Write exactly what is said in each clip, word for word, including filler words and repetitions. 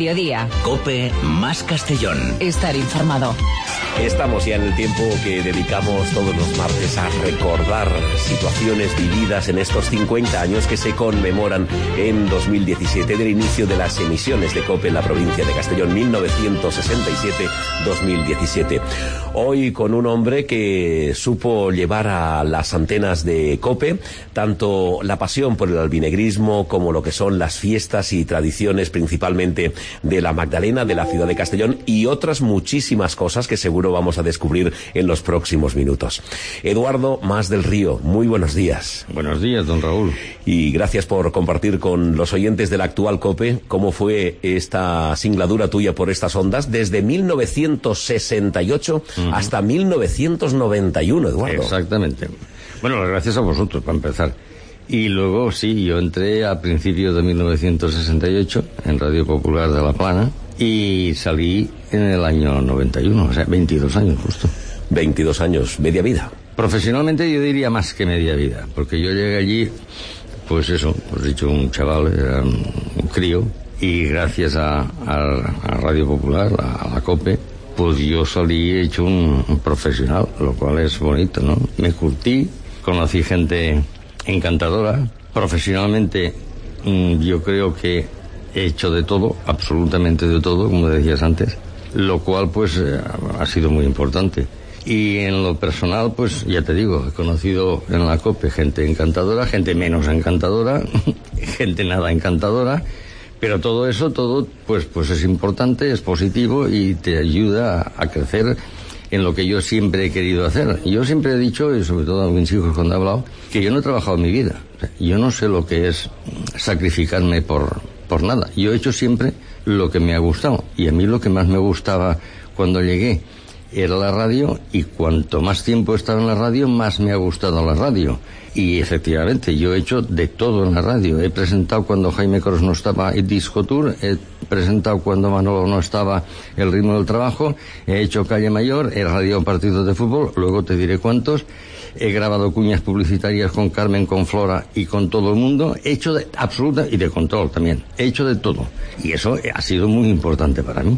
mediodía. COPE más Castellón. Estar informado. Estamos ya en el tiempo que dedicamos todos los martes a recordar situaciones vividas en estos cincuenta años que se conmemoran en dos mil diecisiete del inicio de las emisiones de COPE en la provincia de Castellón, mil novecientos sesenta y siete a dos mil diecisiete. Hoy con un hombre que supo llevar a las antenas de COPE tanto la pasión por el albinegrismo como lo que son las fiestas y tradiciones principalmente de la Magdalena, de la ciudad de Castellón y otras muchísimas cosas que seguro vamos a descubrir en los próximos minutos. Eduardo Mas del Río, muy buenos días. Buenos días, don Raúl. Y gracias por compartir con los oyentes de la actual COPE cómo fue esta singladura tuya por estas ondas desde mil novecientos sesenta y ocho uh-huh. hasta mil novecientos noventa y uno, Eduardo. Exactamente. Bueno, gracias a vosotros, para empezar. Y luego, sí, yo entré a principios de mil novecientos sesenta y ocho en Radio Popular de La Plana y salí en el año noventa y uno, o sea, veintidós años justo. veintidós años, media vida. Profesionalmente yo diría más que media vida, porque yo llegué allí, pues eso, pues dicho, un chaval, era un, un crío, y gracias a, a, a Radio Popular, a, a la COPE, pues yo salí hecho un, un profesional, lo cual es bonito, ¿no? Me curtí, conocí gente encantadora. Profesionalmente mmm, yo creo que he hecho de todo, absolutamente de todo, como decías antes, lo cual pues eh, ha sido muy importante. Y en lo personal, pues ya te digo, he conocido en la COPE gente encantadora, gente menos encantadora, gente nada encantadora, pero todo eso, todo pues pues es importante, es positivo y te ayuda a, a crecer en lo que yo siempre he querido hacer. Yo siempre he dicho, y sobre todo a mis hijos cuando he hablado, que yo no he trabajado en mi vida. O sea, yo no sé lo que es sacrificarme por, por nada. Yo he hecho siempre lo que me ha gustado. Y a mí lo que más me gustaba cuando llegué era la radio, y cuanto más tiempo he estado en la radio, más me ha gustado la radio. Y efectivamente, yo he hecho de todo en la radio. He presentado cuando Jaime Cros no estaba el Disco Tour, he presentado cuando Manolo no estaba el Ritmo del Trabajo, he hecho Calle Mayor, he radiado partidos de fútbol, luego te diré cuántos, he grabado cuñas publicitarias con Carmen, con Flora y con todo el mundo, he hecho de absoluta, y de control también, he hecho de todo. Y eso ha sido muy importante para mí.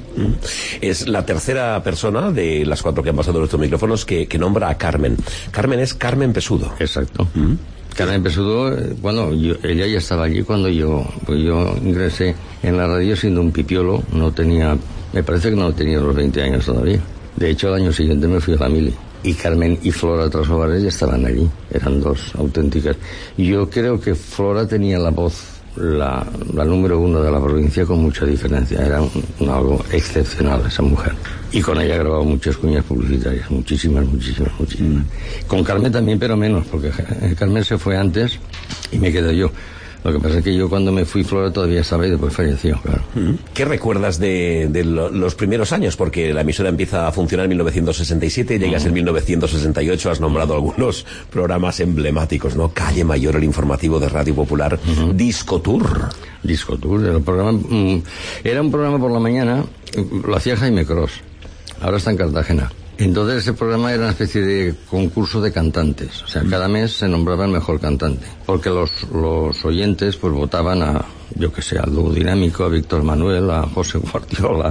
Es la tercera persona de las cuatro que han pasado nuestros micrófonos que, que nombra a Carmen. Carmen es Carmen Pesudo. Exacto. ¿Mm? Carmen Pesudo, bueno, yo, ella ya estaba allí cuando yo, pues yo ingresé en la radio siendo un pipiolo, no tenía, me parece que no tenía los veinte años todavía. De hecho, al año siguiente me fui a la mili. Y Carmen y Flora Trasobares ya estaban allí, eran dos auténticas. Yo creo que Flora tenía la voz, la, la número uno de la provincia con mucha diferencia, era un, un algo excepcional esa mujer. Y con ella he grabado muchas cuñas publicitarias, muchísimas, muchísimas, muchísimas. Mm. Con Carmen también, pero menos, porque Carmen se fue antes y me quedé yo. Lo que pasa es que yo cuando me fui, Flora todavía estaba y después falleció, claro. ¿Qué recuerdas de, de lo, los primeros años? Porque la emisora empieza a funcionar en mil novecientos sesenta y siete, llegas uh-huh. en mil novecientos sesenta y ocho, has nombrado algunos programas emblemáticos, ¿no? Calle Mayor, el informativo de Radio Popular, uh-huh. Disco Tour. Disco Tour, era un programa, um, era un programa por la mañana, lo hacía Jaime Cros, ahora está en Cartagena. Entonces ese programa era una especie de concurso de cantantes, o sea, cada mes se nombraba el mejor cantante, porque los, los oyentes pues votaban a, yo que sé, al Dúo Dinámico, a Víctor Manuel, a José Guardiola,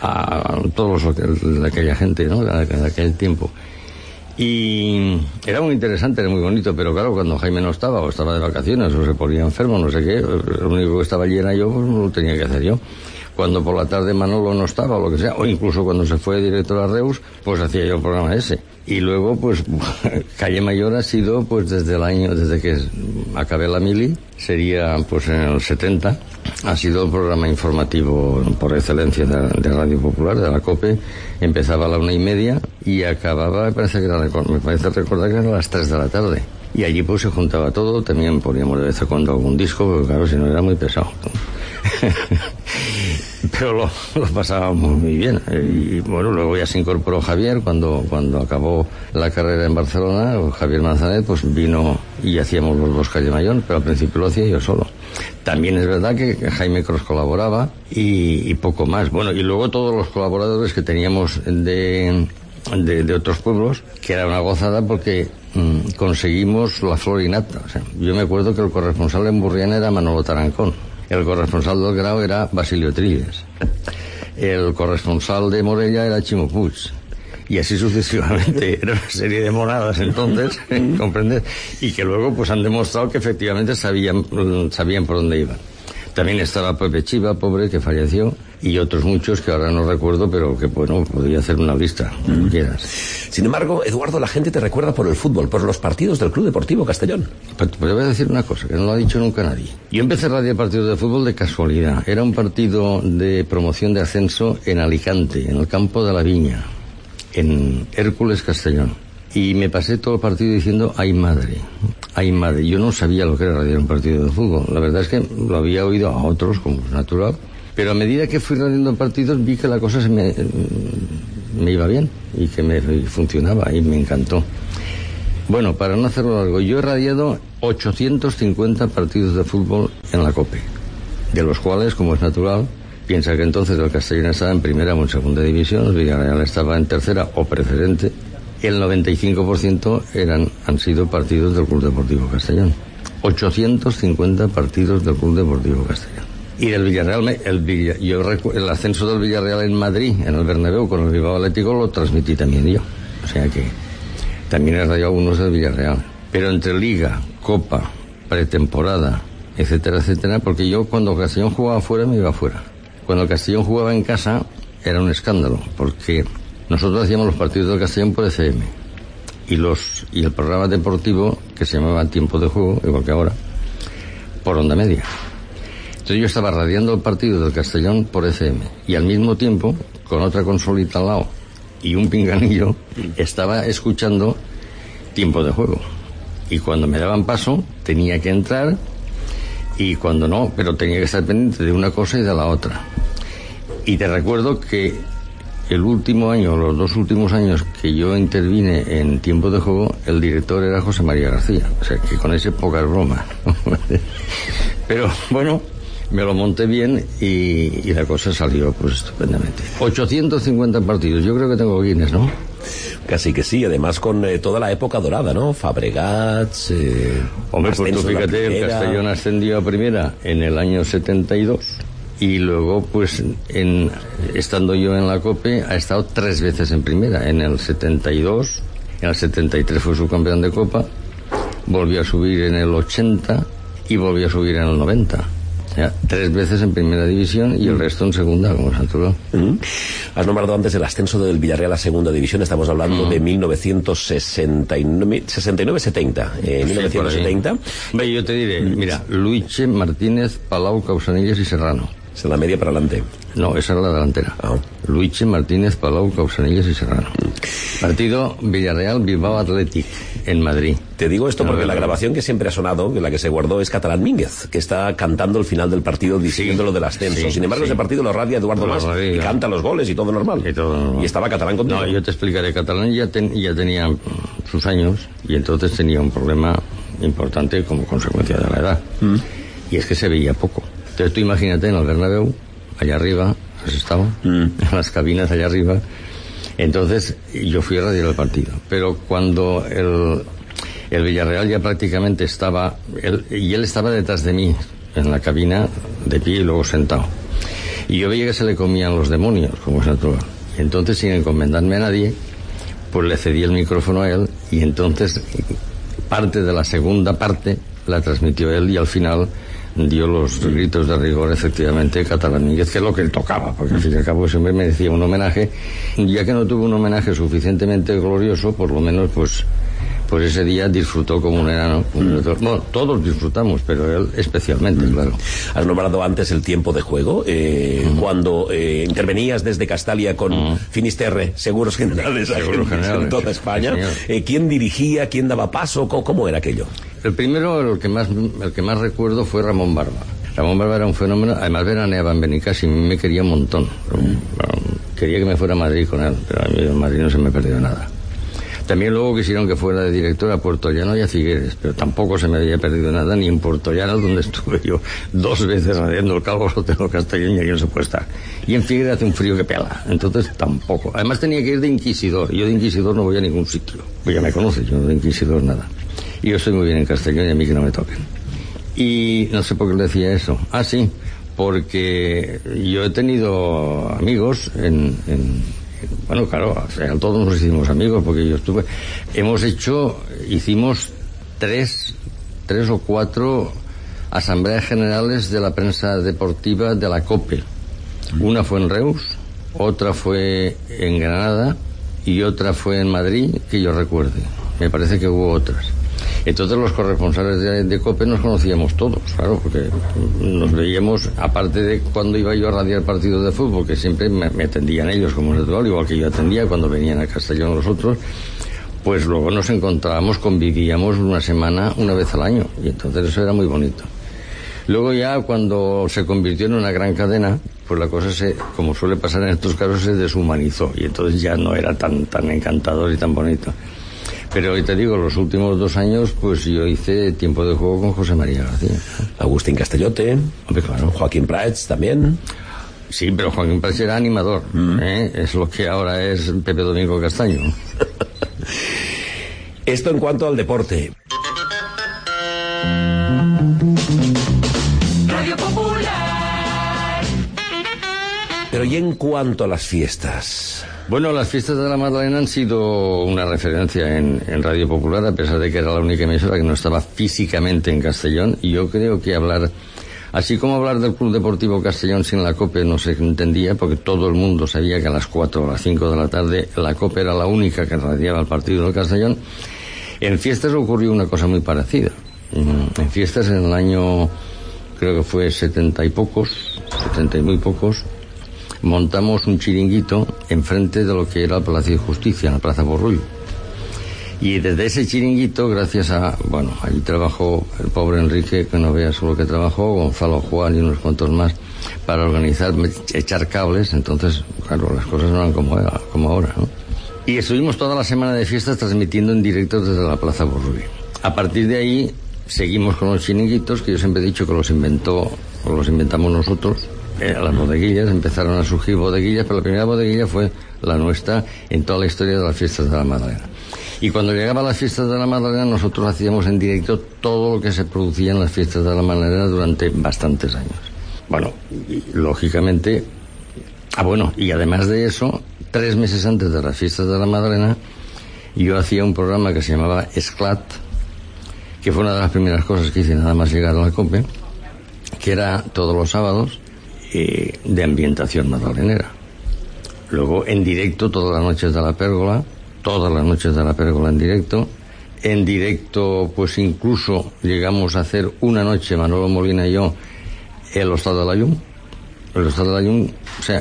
a todos los de aquella gente, ¿no?, de, de aquel tiempo. Y era muy interesante, era muy bonito, pero claro, cuando Jaime no estaba, o estaba de vacaciones, o se ponía enfermo, no sé qué, lo único que estaba allí era yo, pues no lo tenía que hacer yo. Cuando por la tarde Manolo no estaba, o lo que sea, o incluso cuando se fue director a Reus, pues hacía yo el programa ese. Y luego, pues, Calle Mayor ha sido, pues, desde el año, desde que acabé la mili, sería, pues, en el setenta, ha sido el programa informativo por excelencia de, de Radio Popular, de la COPE. Empezaba a la una y media y acababa, me parece que era, me parece recordar que era a las tres de la tarde. Y allí, pues, se juntaba todo, también poníamos de vez en cuando algún disco, porque claro, si no era muy pesado, ¿no? Pero lo, lo pasábamos muy bien. Y bueno, luego ya se incorporó Javier cuando, cuando acabó la carrera en Barcelona. Javier Manzanet pues vino y hacíamos los dos Calle Mayor, pero al principio lo hacía yo solo. También es verdad que Jaime Cros colaboraba y, y poco más. Bueno, y luego todos los colaboradores que teníamos de, de, de otros pueblos, que era una gozada porque mmm, conseguimos la flor y nata. O sea, yo me acuerdo que el corresponsal en Burriana era Manolo Tarancón. El corresponsal del Grau era Basilio Trilles. El corresponsal de Morella era Chimo Puig. Y así sucesivamente. Era una serie de monadas entonces, ¿comprendes? Y que luego pues han demostrado que efectivamente sabían, sabían por dónde iban. También estaba Pepe Chiva, pobre, que falleció, y otros muchos que ahora no recuerdo, pero que, bueno, podría hacer una lista, como mm. quieras. Sin embargo, Eduardo, la gente te recuerda por el fútbol, por los partidos del Club Deportivo Castellón. Pues te voy a decir una cosa, que no lo ha dicho nunca nadie. Yo empecé a radiar partidos de fútbol de casualidad. Era un partido de promoción de ascenso en Alicante, en el campo de la Viña, en Hércules Castellón. Y me pasé todo el partido diciendo, ¡ay madre! ¡Ay madre! Yo no sabía lo que era radiar un partido de fútbol. La verdad es que lo había oído a otros, como es natural. Pero a medida que fui radiando partidos vi que la cosa se me, me iba bien y que me funcionaba y me encantó. Bueno, para no hacerlo largo, yo he radiado ochocientos cincuenta partidos de fútbol en la COPE, de los cuales, como es natural, piensa que entonces el Castellón estaba en primera o en segunda división, el Villarreal estaba en tercera o preferente. El noventa y cinco por ciento eran, han sido partidos del Club Deportivo Castellón. ochocientos cincuenta partidos del Club Deportivo Castellón. Y del Villarreal, el, Villa, yo el ascenso del Villarreal en Madrid, en el Bernabéu, con el Bilbao Atlético, lo transmití también yo. O sea que también he radiado unos del Villarreal. Pero entre Liga, Copa, pretemporada, etcétera, etcétera, porque yo cuando el Castellón jugaba fuera, me iba fuera. Cuando el Castellón jugaba en casa, era un escándalo, porque nosotros hacíamos los partidos del Castellón por F M y los y el programa deportivo, que se llamaba Tiempo de Juego, igual que ahora, por onda media. Entonces yo estaba radiando el partido del Castellón por F M y al mismo tiempo, con otra consolita al lado y un pinganillo, estaba escuchando Tiempo de Juego. Y cuando me daban paso, tenía que entrar, y cuando no, pero tenía que estar pendiente de una cosa y de la otra. Y te recuerdo que el último año, los dos últimos años que yo intervine en Tiempo de Juego, el director era José María García. O sea, que con ese pocas bromas. Pero, bueno, me lo monté bien y, y la cosa salió, pues, estupendamente. ochocientos cincuenta partidos. Yo creo que tengo Guinness, ¿no? Casi que sí, además con eh, toda la época dorada, ¿no? Fabregats... Eh, Hombre, pues tú fíjate, el Castellón ascendió a primera en el año setenta y dos... Y luego, pues, en, estando yo en la COPE, ha estado tres veces en primera. En el setenta y dos, en el setenta y tres fue subcampeón de Copa, volvió a subir en el ochenta y volvió a subir en el noventa. O sea, tres veces en primera división y el resto en segunda, como es natural. Uh-huh. Has nombrado antes el ascenso del Villarreal a segunda división. Estamos hablando uh-huh. de mil novecientos sesenta y nueve setenta. Eh, sí, mil novecientos setenta. Ve, yo te diré, mira, Luiche, Martínez, Palau, Causanillas y Serrano. Es la media para adelante. No, esa era la delantera. Oh. Luiche, Martínez, Palau, Causanillas y Serrano. Mm. Partido Villarreal Bilbao Athletic en Madrid. Te digo esto porque la grabación que siempre ha sonado, la que se guardó, es Catalán Mínguez, que está cantando el final del partido diciendo sí, lo del ascenso. Sí, Sin embargo, sí. ese partido lo radia Eduardo Mas y canta los goles y todo normal. Y, todo normal. Y estaba Catalán contigo. No, yo te explicaré. Catalán ya, ten, ya tenía sus años y entonces tenía un problema importante como consecuencia de la edad. Mm. Y es que se veía poco. Entonces tú imagínate en el Bernabéu, allá arriba, has estado, mm. en las cabinas allá arriba. Entonces yo fui a radiar el partido. Pero cuando el, el Villarreal ya prácticamente estaba, él, y él estaba detrás de mí, en la cabina, de pie y luego sentado. Y yo veía que se le comían los demonios, como es natural. Y entonces, sin encomendarme a nadie, pues le cedí el micrófono a él, y entonces parte de la segunda parte la transmitió él, y al final dio los gritos de rigor, efectivamente, Catalán Mínguez, que es lo que él tocaba, porque al fin y al cabo siempre merecía un homenaje. Ya que no tuvo un homenaje suficientemente glorioso, por lo menos pues pues ese día disfrutó como un enano. Mm. Bueno, todos disfrutamos, pero él especialmente, mm. claro. Has nombrado antes el tiempo de juego. Eh, mm. Cuando eh, intervenías desde Castalia con mm. Finisterre, Seguros Generales, Seguros Generales en toda España, eh, ¿quién dirigía, quién daba paso? ¿Cómo, cómo era aquello? El primero, el que más el que más recuerdo fue Ramón Barba. Ramón Barba era un fenómeno, además veraneaba en Benicàssim y me quería un montón. Mm. Quería que me fuera a Madrid con él, pero a mí en Madrid no se me perdió nada. También luego quisieron que fuera de director a Puerto Llano y a Figueres, pero tampoco se me había perdido nada, ni en Puerto Llano, donde estuve yo dos veces radiando el Calvo Sotelo Castellón y aquí no se puede estar. Y en Figueres hace un frío que pela, entonces tampoco. Además tenía que ir de inquisidor, yo de inquisidor no voy a ningún sitio. Pues ya me conoces, yo de inquisidor nada. Y yo estoy muy bien en Castellón y a mí que no me toquen. Y no sé por qué le decía eso. Ah, sí, porque yo he tenido amigos en, en bueno, claro, o sea, todos nos hicimos amigos porque yo estuve, hemos hecho, hicimos tres, tres o cuatro asambleas generales de la prensa deportiva de la COPE. Una fue en Reus, otra fue en Granada y otra fue en Madrid, que yo recuerde. Me parece que hubo otras. Entonces los corresponsales de, de COPE nos conocíamos todos, claro, porque nos veíamos, aparte de cuando iba yo a radiar partidos de fútbol, que siempre me, me atendían ellos como natural, igual que yo atendía cuando venían a Castellón los otros, pues luego nos encontrábamos, convivíamos una semana, una vez al año, y entonces eso era muy bonito. Luego ya cuando se convirtió en una gran cadena, pues la cosa se, como suele pasar en estos casos, se deshumanizó, y entonces ya no era tan, tan encantador y tan bonito. Pero hoy te digo, los últimos dos años, pues yo hice tiempo de juego con José María García. Agustín Castellote, hombre, claro. Joaquín Prats también. Sí, pero Joaquín Prats era animador, mm. ¿eh? Es lo que ahora es Pepe Domingo Castaño. Esto en cuanto al deporte. Radio Popular. Pero ¿y en cuanto a las fiestas? Bueno, las fiestas de la Madalena han sido una referencia en, en Radio Popular, a pesar de que era la única emisora que no estaba físicamente en Castellón, y yo creo que hablar, así como hablar del Club Deportivo Castellón sin la COPE no se entendía, porque todo el mundo sabía que a las cuatro o a las cinco de la tarde la COPE era la única que radiaba el partido del Castellón. En fiestas ocurrió una cosa muy parecida. En fiestas, en el año, creo que fue setenta y pocos, setenta y muy pocos, montamos un chiringuito enfrente de lo que era el Palacio de Justicia, en la Plaza Borrullo. Y desde ese chiringuito, gracias a, bueno, allí trabajó el pobre Enrique, que no veas lo que trabajó, Gonzalo Juan y unos cuantos más, para organizar, echar cables. Entonces, claro, las cosas no eran como, era, como ahora, ¿no? Y estuvimos toda la semana de fiestas transmitiendo en directo desde la Plaza Borrullo. A partir de ahí, seguimos con los chiringuitos, que yo siempre he dicho que los inventó, o los inventamos nosotros. Eh, las bodeguillas, empezaron a surgir bodeguillas, pero la primera bodeguilla fue la nuestra en toda la historia de las fiestas de la Madalena. Y cuando llegaban las fiestas de la Madalena, nosotros hacíamos en directo todo lo que se producía en las fiestas de la Madalena durante bastantes años. Bueno, y, lógicamente, ah bueno, y además de eso, tres meses antes de las fiestas de la Madalena, yo hacía un programa que se llamaba Esclat, que fue una de las primeras cosas que hice nada más llegar a la COPE, que era todos los sábados, Eh, de ambientación madalenera. Luego en directo todas las noches de la pérgola, todas las noches de la pérgola en directo. En directo, pues incluso llegamos a hacer una noche, Manolo Molina y yo, el Hostal de la Llum. El Hostal de la Llum, o sea,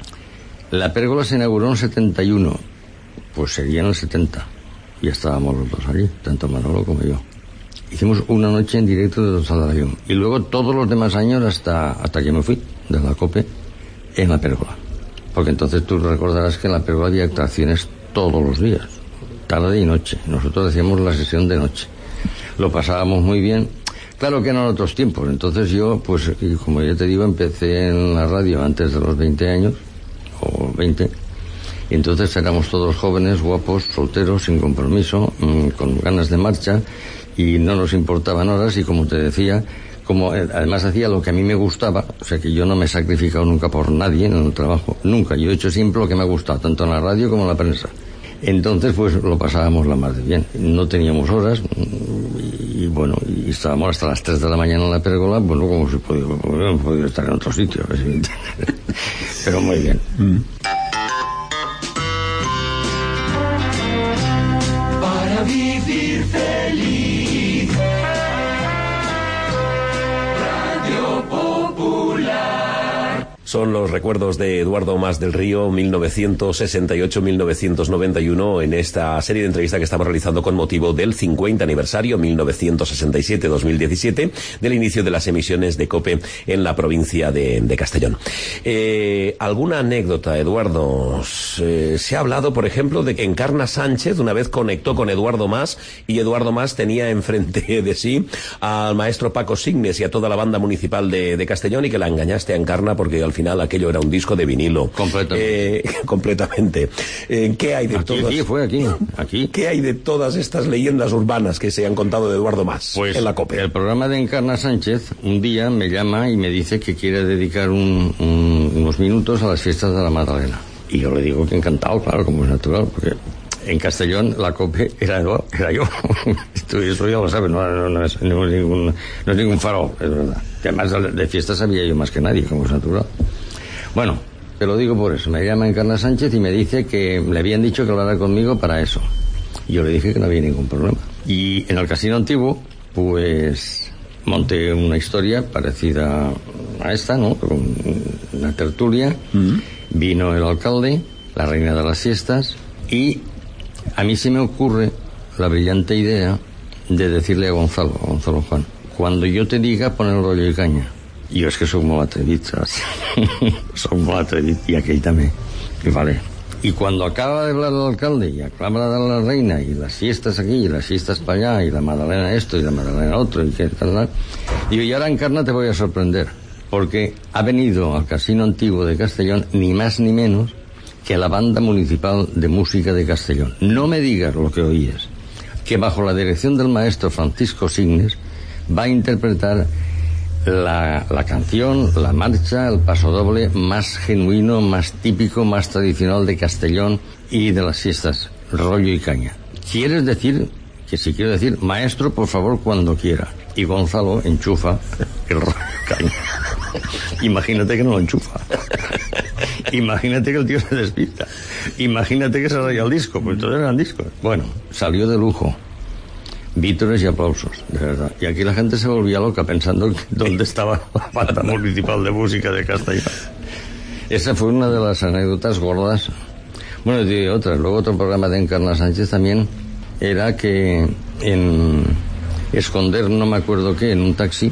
la pérgola se inauguró en setenta y uno, pues sería en el setenta. Y estábamos los dos allí, tanto Manolo como yo. Hicimos una noche en directo de Hostal de la Llum. Y luego todos los demás años hasta, hasta que me fui de la COPE en la pérgola, porque entonces tú recordarás que en la pérgola había actuaciones todos los días, tarde y noche. Nosotros hacíamos la sesión de noche, lo pasábamos muy bien. Claro que eran otros tiempos. Entonces yo, pues como ya te digo, empecé en la radio antes de los veinte años o veinte, y entonces éramos todos jóvenes, guapos, solteros, sin compromiso, mmm, con ganas de marcha, y no nos importaban horas. Y como te decía, como además hacía lo que a mí me gustaba, o sea que yo no me he sacrificado nunca por nadie en el trabajo, nunca. Yo he hecho siempre lo que me ha gustado, tanto en la radio como en la prensa. Entonces pues lo pasábamos la más de bien, no teníamos horas, y, y bueno, y estábamos hasta las tres de la mañana en la pérgola, bueno, como si podía, podía, podía estar en otro sitio, pero muy bien. Mm. Para vivir feliz. Son los recuerdos de Eduardo Mas del Río, mil novecientos sesenta y ocho a mil novecientos noventa y uno, en esta serie de entrevistas que estamos realizando con motivo del cincuenta aniversario, mil novecientos sesenta y siete a dos mil diecisiete, del inicio de las emisiones de COPE en la provincia de, de Castellón. Eh, ¿Alguna anécdota, Eduardo? Se, se ha hablado, por ejemplo, de que Encarna Sánchez una vez conectó con Eduardo Mas, y Eduardo Mas tenía enfrente de sí al maestro Paco Signes y a toda la banda municipal de, de Castellón, y que la engañaste a Encarna porque al final final aquello era un disco de vinilo. Completamente. Eh, completamente. Eh, ¿Qué hay de aquí, todas? Aquí, fue aquí, aquí. ¿Qué hay de todas estas leyendas urbanas que se han contado de Eduardo Mas pues, en la COPE? El programa de Encarna Sánchez un día me llama y me dice que quiere dedicar un, un, unos minutos a las fiestas de la Magdalena. Y yo le digo que encantado, claro, como es natural, porque en Castellón la COPE era, era yo. Eso ya lo sabes, no, no, no, es, no, es ningún, no es ningún farol, es verdad. Que además de, de fiestas sabía yo más que nadie, como es natural. Bueno, te lo digo por eso. Me llama Encarna Sánchez y me dice que le habían dicho que hablara conmigo para eso. Y yo le dije que no había ningún problema. Y en el Casino Antiguo, pues monté una historia parecida a esta, ¿no? Con una tertulia. Mm-hmm. Vino el alcalde, la reina de las fiestas, y a mí se me ocurre la brillante idea de decirle a Gonzalo, a Gonzalo Juan, cuando yo te diga poner rollo y caña. Y yo es que soy muy atrevido, soy muy atrevido, y aquell també, y vale. Y cuando acaba de hablar el alcalde, y acaba de hablar la reina, y las fiestas aquí, y las fiestas para allá, y la Magdalena esto, y la Magdalena otro, y qué tal, digo, y ahora, Encarna, te voy a sorprender, porque ha venido al Casino Antiguo de Castellón, ni más ni menos, que la Banda Municipal de Música de Castellón. No me digas lo que oíes, que bajo la dirección del maestro Francisco Signes va a interpretar la, la canción, la marcha, el pasodoble más genuino, más típico, más tradicional de Castellón y de las fiestas, rollo y caña. ¿Quieres decir, que si quiero decir, maestro, por favor, cuando quiera? Y Gonzalo enchufa el rollo y caña. Imagínate que no lo enchufa. Imagínate que el tío se despista. Imagínate que se raya el disco, pues entonces eran discos. Bueno, salió de lujo. Vítores y aplausos, de verdad. Y aquí la gente se volvía loca pensando dónde estaba la Banda Municipal de Música de Castellón. Esa fue una de las anécdotas gordas. Bueno, y otra. Luego otro programa de Encarna Sánchez también era que en esconder no me acuerdo qué, en un taxi,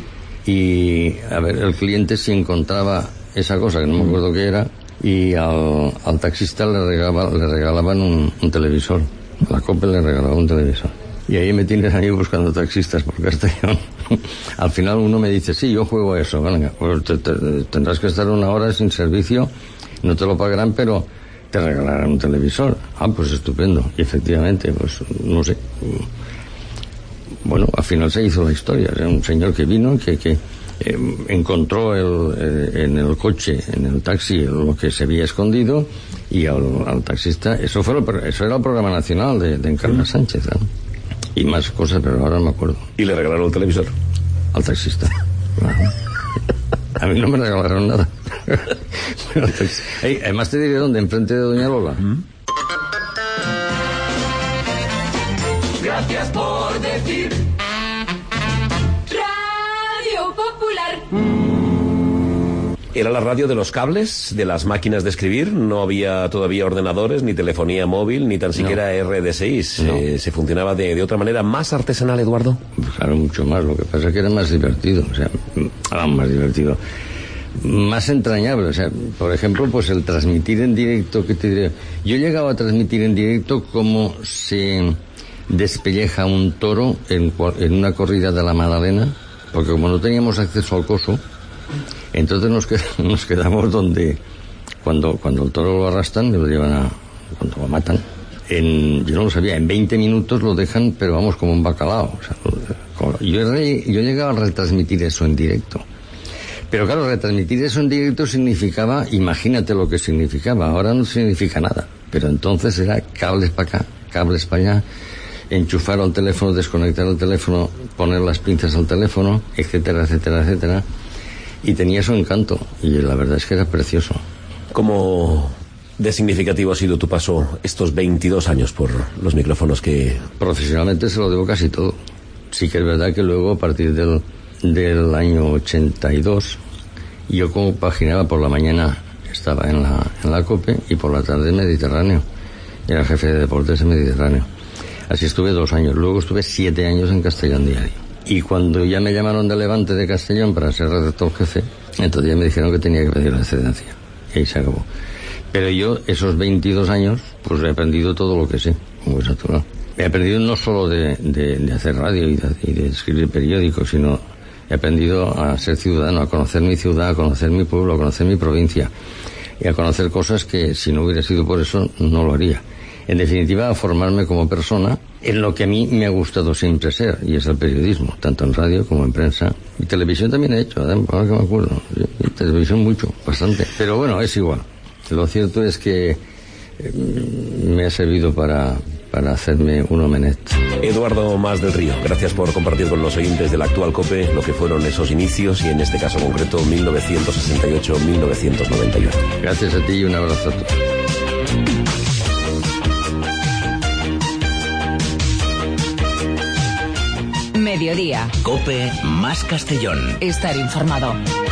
y a ver, el cliente si encontraba esa cosa que no me acuerdo qué era, y al, al taxista le, regalaba, le regalaban un, un televisor. La COPE le regalaba un televisor. Y ahí me tienes ahí buscando taxistas por Castellón. Al final uno me dice, sí, yo juego a eso. Venga, pues te, te, tendrás que estar una hora sin servicio, no te lo pagarán, pero te regalarán un televisor. Ah, pues estupendo. Y efectivamente, pues no sé. Bueno, al final se hizo la historia. Era un señor que vino, que, que eh, encontró el, eh, en el coche, en el taxi, lo que se había escondido, y al, al taxista, eso fue el, eso era el programa nacional de, de Encarna Sánchez, ¿no? Y más cosas, pero ahora no me acuerdo. ¿Y le regalaron el televisor? Al taxista. A mí no me regalaron nada. Hey, además te diré dónde, enfrente de Doña Lola. ¿Mm? Gracias por decir Radio Popular. Era la radio de los cables, de las máquinas de escribir. No había todavía ordenadores, ni telefonía móvil, ni tan siquiera no. R D seis. No. Eh, se funcionaba de, de otra manera más artesanal, Eduardo. Claro, mucho más. Lo que pasa es que era más divertido. O sea, ah, más divertido. Más entrañable. O sea, por ejemplo, pues el transmitir en directo, ¿qué te diré? Yo llegaba a transmitir en directo cómo se despelleja un toro en, en una corrida de la Magdalena, porque como no teníamos acceso al coso, entonces nos, qued, nos quedamos donde cuando cuando el toro lo arrastran y lo llevan a, cuando lo matan, en, yo no lo sabía, en veinte minutos lo dejan, pero vamos, como un bacalao. O sea, como, yo, re, yo llegaba a retransmitir eso en directo, pero claro, retransmitir eso en directo significaba, imagínate lo que significaba. Ahora no significa nada, pero entonces era cables para acá, cables para allá, enchufar al teléfono, desconectar el teléfono, poner las pinzas al teléfono, etcétera, etcétera, etcétera. Y tenía su encanto, y la verdad es que era precioso. ¿Cómo de significativo ha sido tu paso estos veintidós años por los micrófonos que...? Profesionalmente se lo debo casi todo. Sí que es verdad que luego, a partir del, del año ochenta y dos, yo compaginaba por la mañana, estaba en la, en la COPE, y por la tarde en Mediterráneo. Era jefe de deportes en Mediterráneo. Así estuve dos años. Luego estuve siete años en Castellón Diario. Y cuando ya me llamaron de Levante de Castellón para ser redactor jefe, entonces ya me dijeron que tenía que pedir la excedencia. Y ahí se acabó. Pero yo, esos veintidós años, pues he aprendido todo lo que sé, como es natural. He aprendido no solo de, de, de hacer radio y de, y de escribir periódicos, sino He aprendido a ser ciudadano, a conocer mi ciudad, a conocer mi pueblo, a conocer mi provincia y a conocer cosas que si no hubiera sido por eso no lo haría. En definitiva, a formarme como persona en lo que a mí me ha gustado siempre ser, y es el periodismo, tanto en radio como en prensa. Y televisión también he hecho, ahora que me acuerdo. Y televisión mucho, bastante. Pero bueno, es igual. Lo cierto es que eh, me ha servido para, para hacerme un homenet. Eduardo Mas del Río, gracias por compartir con los oyentes de la actual COPE lo que fueron esos inicios y en este caso concreto mil novecientos sesenta y ocho a mil novecientos noventa y uno. Gracias a ti y un abrazo a todos. Mediodía. COPE más Castellón. Estar informado.